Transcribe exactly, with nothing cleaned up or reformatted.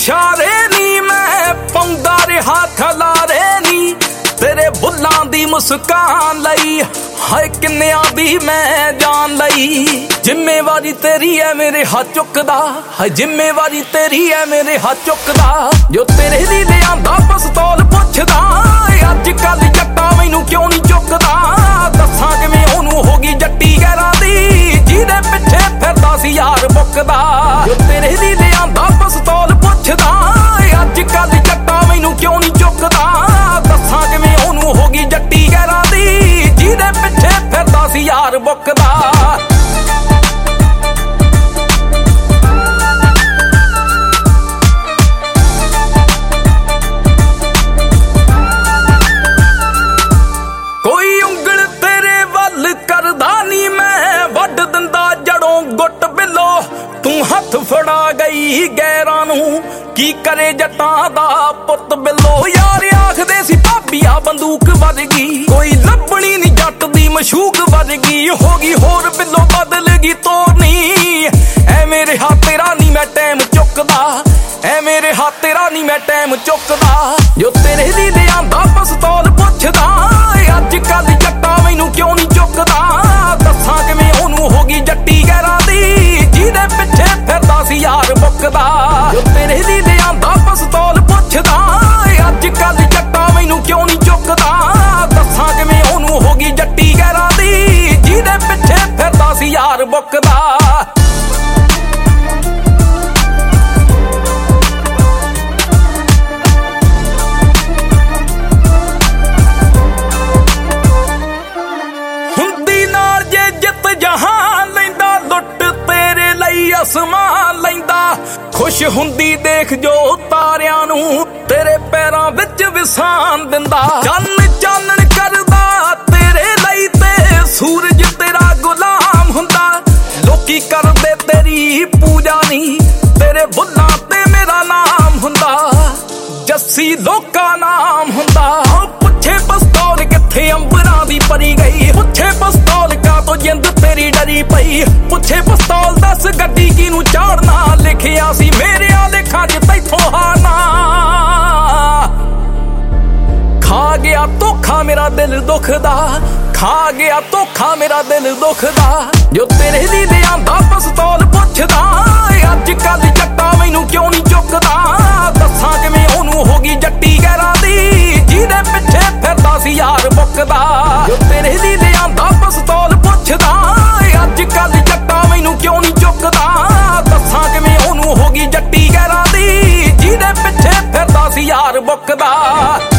इशारे नी मैं पाउंदा रहा खलारे नी तेरे बुल्लां दी मुस्कान लई हाय किन्नियां दी मैं जान लई जिम्मेवारी तेरी है मेरे हाथ चुकदा हाय जिम्मेवारी तेरी है मेरे हाथ चुकदा जो तेरे ली लियांदा पिस्तौल पुछदा अज कल जट्टा मैनू क्यों नहीं चुकदा दस्सां किवें ओनू हो गई जट्टी गैरां दी जिहदे पिछे फिरदा सी यार बुकदा जो तेरे ली लियांदा पिस्तौल पुछदा अज कल जट्टा मैनू क्यों नहीं चुकदा दस्सां किवें ओनू हो गई जट्टी गैरां दी जिहदे पिछे फिरदा सी यार बुकदा हथ फड़ा गई गैरां नू की करे जट्टां दा पुत बिलो यार आखदे सी भाबिया बंदूक वर्गी कोई लभणी नी जट दी मशूक वर्गी हो गई होर बिलो बदल गई तोरनी ऐ मेरे हाथ तेरा नी मैं टाइम चुकदा ऐ मेरे हाथ तेरा नी मैं टाइम चुकदा जो तेरे ली लियांदा पिस्तौल पुछदा अज कल जट्टा मैनू क्यों नहीं चुकदा दस्सां किवें ओनू हो गई जट्टी गैरां दी जिहदे पिछे फिरदा सी यार बुकदा जो तेरे ली लियांदा पिस्तौल पुछदा अज कल जट्टा मैनू क्यों नहीं चुकदा दस्सां किवें ओनू हो गई जट्टी गैरां दी जिहदे पिछे फिरदा सी यार बुकदा असमान लैंदा खुश हुंदी देख जो तारियां नू तेरे पैरां विच विसान दिंदा चन्न चानण करदा तेरे लई ते सूरज तेरा गुलाम हुंदा लोकी करदे तेरी पूजा नी तेरे बुल्लां ते मेरा नाम हुंदा जस्सी लोका नाम हुंदा पुछे पिस्तौल किथे अंबरां दी परी गई पुछे पिस्तौल का तो जिंद तेरी डरी पई पुछे पिस्तौल दस गड्डी किनू चाड़ना लिखिया सी मेरे लेखा च तैथों हारना खा गया धोखा मेरा दिल दुखदा खा गया धोखा मेरा दिल दुखदा जो तेरे ली लियांदा पिस्तौल पुछदा अज कल जट्टा मैनू क्यों नहीं चुकदा दस्सां किवें ओनू हो गई जट्टी गैरां दी जिहदे पिछे फिरदा सी यार बुकदा जो तेरे ली लियांदा पिस्तौल पुछदा अज कल जट्टा मैनू क्यों नहीं चुकदा दस्सां किवें ओनू हो गई जट्टी गैरां दी जिहदे पिछे फिरदा सी यार बुकदा।